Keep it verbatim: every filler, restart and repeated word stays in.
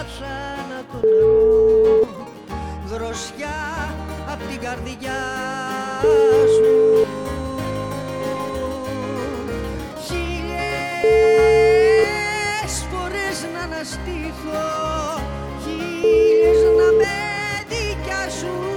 σαν το νερό, δροσιά απ' την καρδιά σου. Χίλιες φορές να αναστήθω, χίλιες να με δικιάσουν.